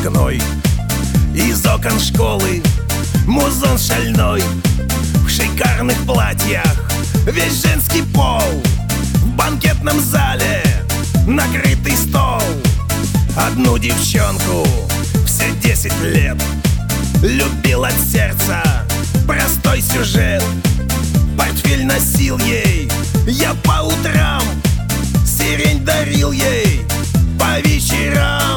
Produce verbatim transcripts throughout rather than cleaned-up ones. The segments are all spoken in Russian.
выпускной. Из окон школы музон шальной, в шикарных платьях весь женский пол. В банкетном зале накрытый стол. Одну девчонку все десять лет любил от сердца простой сюжет. Портфель носил ей я по утрам, сирень дарил ей по вечерам.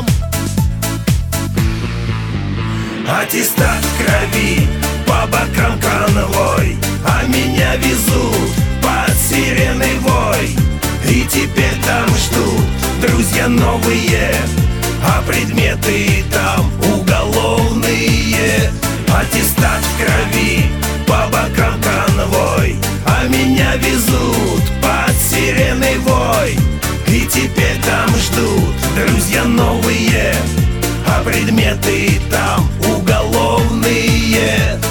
Аттестат в крови, по бокам конвой, а меня везут под сиреной вой. И теперь там ждут друзья новые, а предметы там уголовные. Аттестат в крови, по бокам конвой, а меня везут под сиреной вой. И теперь там ждут друзья новые, а предметы там уголовные.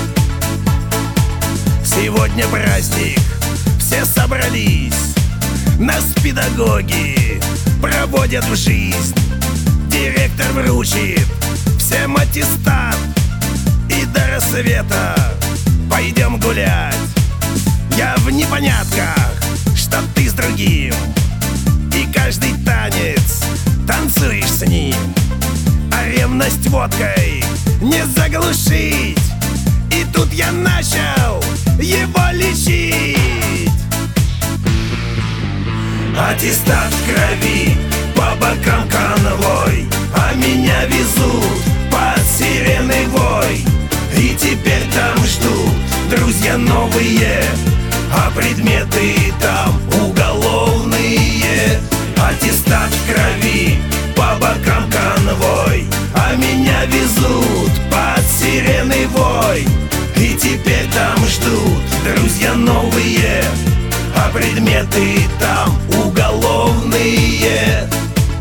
Сегодня праздник, все собрались, нас педагоги проводят в жизнь. Директор вручит всем аттестат, и до рассвета пойдем гулять. Я в непонятках, что ты с другим, и каждый танец танцуешь с ним. А ревность водкой не заглушить, и тут я начал его лечить. Аттестат в крови, по бокам конвой, а меня везут под сиреной вой. И теперь там ждут друзья новые, а предметы там уголовные. Аттестат в крови, по бокам конвой, а меня везут под сиреной вой. И теперь там ждут друзья новые, а предметы там уголовные.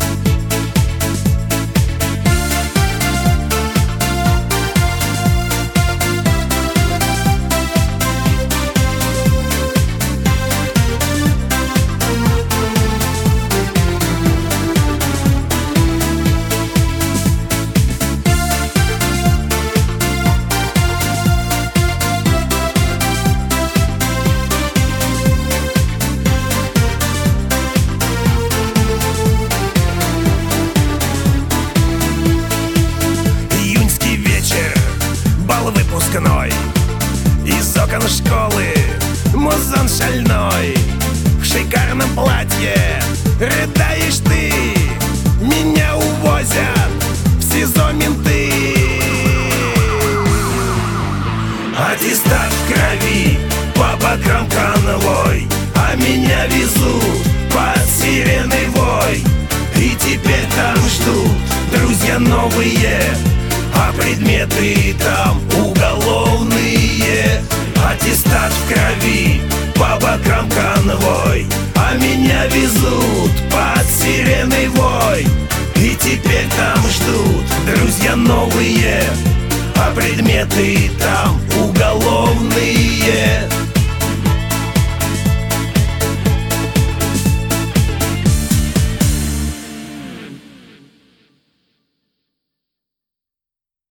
Из окон школы музон шальной, в шикарном платье рыдаешь ты. Меня увозят в СИЗО менты. Аттестат в крови, по бокам конвой, а меня везут под сиреной вой. И теперь там ждут друзья новые, а предметы там уголовные. Аттестат в крови, по бокам конвой, а меня везут под сиреной вой. И теперь там ждут друзья новые, а предметы там уголовные.